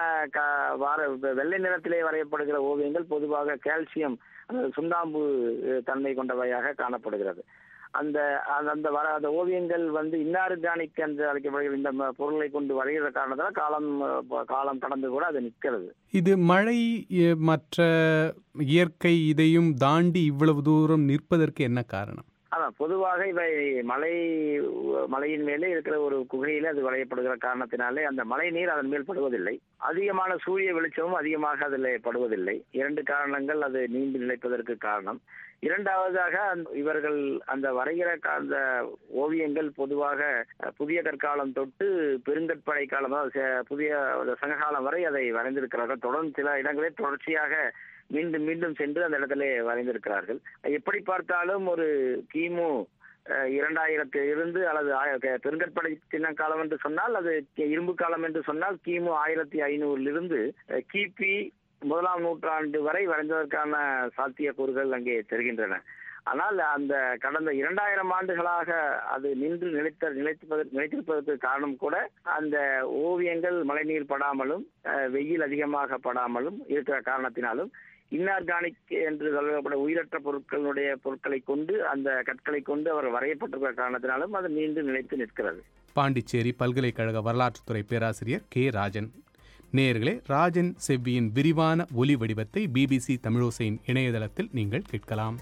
Speaker 3: வெள்ளை நிறத்திலே வரையப்படுகிற ஓவியங்கள் பொதுவாக கால்சியம், சுண்ணாம்பு தன்மை கொண்டவையாக காணப்படுகிறது. அந்த அந்த வர அந்த ஓவியங்கள் வந்து இன்ஆர்கானிக் என்று அழைக்கப்படுகிற இந்த பொருளை கொண்டு வரைகிற காரணத்தால் காலம் காலம் கடந்து கூட அது நிற்கிறது.
Speaker 6: இது மழை மற்ற இயற்கை இதையும் தாண்டி இவ்வளவு தூரம் நிற்பதற்கு என்ன காரணம்?
Speaker 3: அதான் பொதுவாக இவை மலை மலையின் மேலே இருக்கிற ஒரு குகையில அது வரையப்படுகிற காரணத்தினாலே அந்த மழை நீர் அதன் மேல் படுவதில்லை. அதிகமான சூரிய வெளிச்சமும் அதிகமாக அதில் படுவதில்லை. இரண்டு காரணங்கள் அது நீண்டு நிலைப்பதற்கு காரணம். இரண்டாவதாக இவர்கள் அந்த வரைகிற அந்த ஓவியங்கள் பொதுவாக புதிய கற்காலம் தொட்டு பெருங்கற்படை காலம், புதிய சங்ககாலம் வரை அதை வரைந்திருக்கிறார்கள். தொடர்ந்து சில இடங்களில் தொடர்ச்சியாக மீண்டும் மீண்டும் சென்று அந்த இடத்திலே வரைந்திருக்கிறார்கள். எப்படி பார்த்தாலும் ஒரு கிமு இரண்டாயிரத்தில் இருந்து அல்லது பெருங்கற்படை சின்ன காலம் என்று சொன்னால், அது இரும்பு காலம் என்று சொன்னால் கிமு ஆயிரத்தி ஐநூறிலிருந்து கிபி முதலாம் நூற்றாண்டு வரை வரைந்ததற்கான சாத்தியக்கூறுகள் அங்கே தெரிகின்றன. ஆனால் அந்த கடந்த இரண்டாயிரம் ஆண்டுகளாக அது நின்று நிலைத்த நிலைத்திருப்பதற்கு நிலைத்திருப்பதற்கு காரணம் கூட அந்த ஓவியங்கள் மழைநீர் படாமலும் வெயில் அதிகமாக படாமலும் இருக்கிற காரணத்தினாலும் இன்ஆர்கானிக் என்று சொல்லப்பட்ட உயிரற்ற பொருட்களுடைய பொருட்களை கொண்டு அந்த கற்களை கொண்டு அவர் வரையப்பட்டிருக்கிற காரணத்தினாலும் அது நீண்டு நிலைத்து நிற்கிறது.
Speaker 6: பாண்டிச்சேரி பல்கலைக்கழக வரலாற்றுத்துறை பேராசிரியர் கே ராஜன். நேயர்களே, ராஜன் செவ்வியின் விரிவான ஒலி வடிவத்தை பிபிசி தமிழோசையின் இணையதளத்தில் நீங்கள் கேட்கலாம்.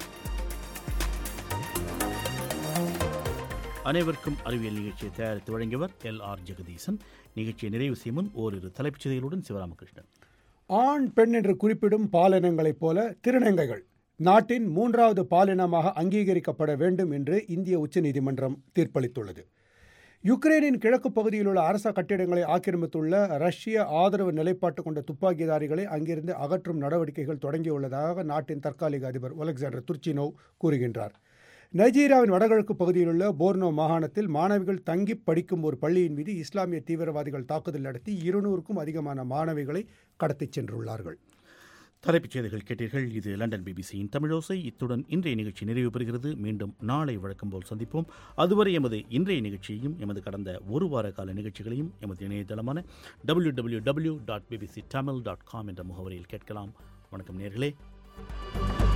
Speaker 1: அனைவருக்கும் அறிவியல் நிகழ்ச்சியை தயாரித்து வழங்கியவர் எல் ஆர் ஜெகதீசன். நிகழ்ச்சியை நிறைவு செய்யும் முன் ஓரிரு தலைப்புச் செய்திகளுடன் சிவராமகிருஷ்ணன்.
Speaker 5: ஆண் பெண் என்று குறிப்பிடும் பாலினங்களைப் போல திருநங்கைகள் நாட்டின் மூன்றாவது பாலினமாக அங்கீகரிக்கப்பட வேண்டும் என்று இந்திய உச்சநீதிமன்றம் தீர்ப்பளித்துள்ளது. யுக்ரைனின் கிழக்கு பகுதியில் உள்ள அரச கட்டிடங்களை ஆக்கிரமித்துள்ள ரஷ்ய ஆதரவு நிலைப்பாட்டு கொண்ட துப்பாக்கிதாரிகளை அங்கிருந்து அகற்றும் நடவடிக்கைகள் தொடங்கியுள்ளதாக நாட்டின் தற்காலிக அதிபர் ஒலெக்சாண்டர் துர்ச்சினோவ் கூறுகின்றார். நைஜீரியாவின் வடகிழக்கு பகுதியில் உள்ள போர்னோ மாகாணத்தில் மாணவிகள் தங்கி படிக்கும் ஒரு பள்ளியின் மீது இஸ்லாமிய தீவிரவாதிகள் தாக்குதல் நடத்தி இருநூறுக்கும் அதிகமான மாணவிகளை கடத்திச் சென்றுள்ளார்கள்.
Speaker 1: தலைப்புச் செய்திகள் கேட்டீர்கள். இது லண்டன் பிபிசியின் தமிழோசை. இத்துடன் இன்றைய நிகழ்ச்சி நிறைவு பெறுகிறது. மீண்டும் நாளை வழக்கம் போல் சந்திப்போம். அதுவரை எமது இன்றைய நிகழ்ச்சியையும் எமது கடந்த ஒரு வார கால நிகழ்ச்சிகளையும் எமது இணையதளமான W W W dot BBC Tamil dot com என்ற முகவரியில் கேட்கலாம். வணக்கம் நேயர்களே.